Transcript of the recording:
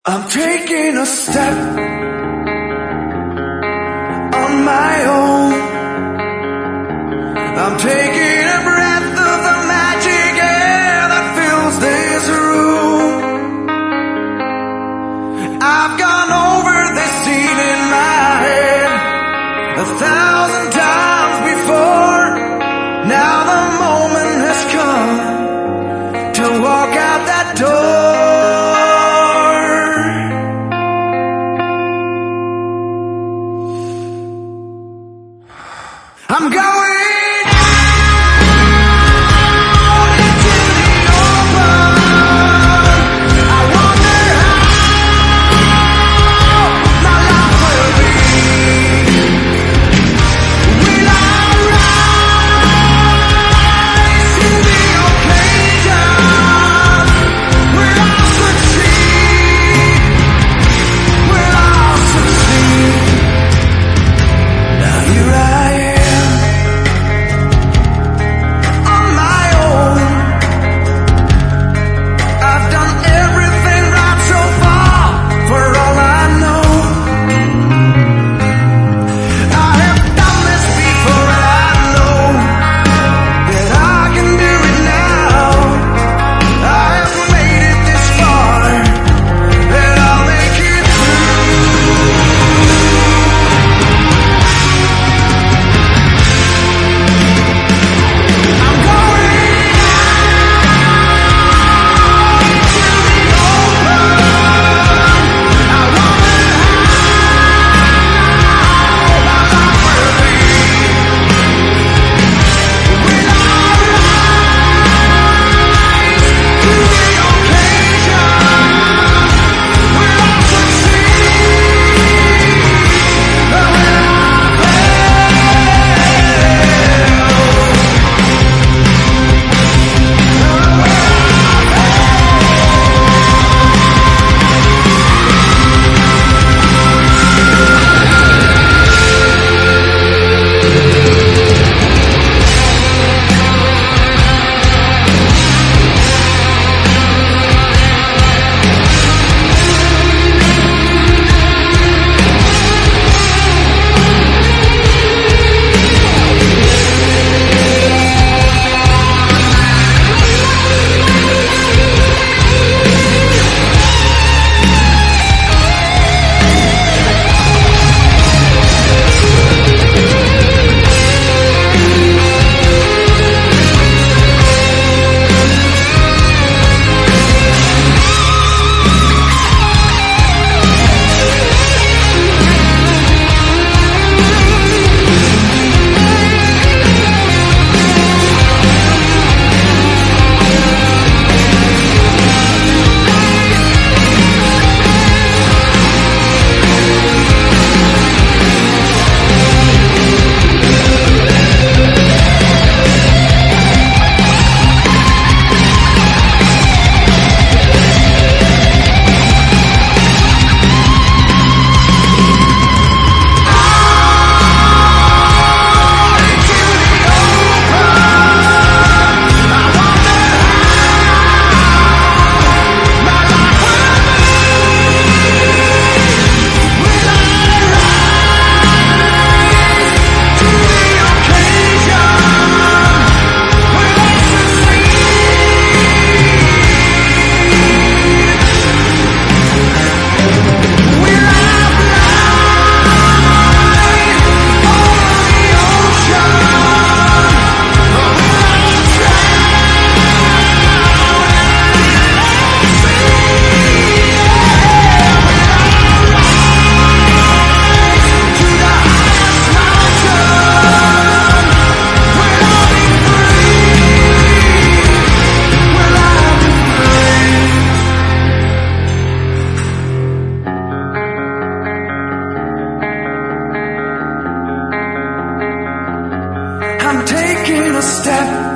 I'm taking a step on my own. I'm taking a breath of the magic air that fills this room. I've gone over this scene in my head 1,000 times before. Now the moment has come to walk out that door. I'm going out into the open. I wonder how my life will be. Will I rise to the occasion? Will I succeed? Will I succeed? Now here I am. I'm taking a step